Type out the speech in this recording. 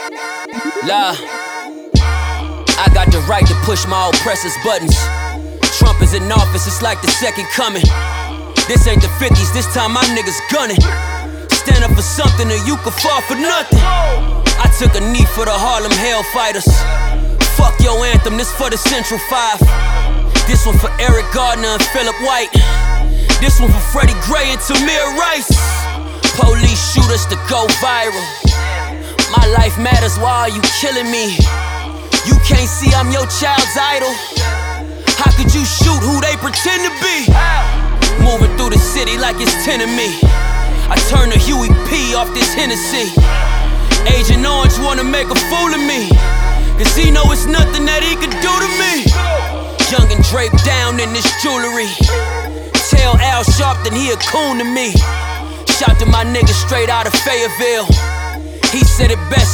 La, I got the right to push my oppressors' buttons. Trump is in office, it's like the second coming. This ain't the 50s, this time my niggas gunning. Stand up for something or you can fall for nothing. I took a knee for the Harlem Hellfighters. Fuck your anthem, this for the Central 5. This one for Eric Gardner and Philip White. This one for Freddie Gray and Tamir Rice. Police shoot us to go viral. My life matters, why are you killing me? You can't see I'm your child's idol. How could you shoot who they pretend to be? Moving through the city like it's 10 of me. I turn to Huey P off this Hennessy. Agent Orange wanna make a fool of me, cause he know it's nothing that he could do to me. Young and draped down in this jewelry. Tell Al Sharpton he a coon to me. Shout to my nigga straight out of Fayetteville. He said it best.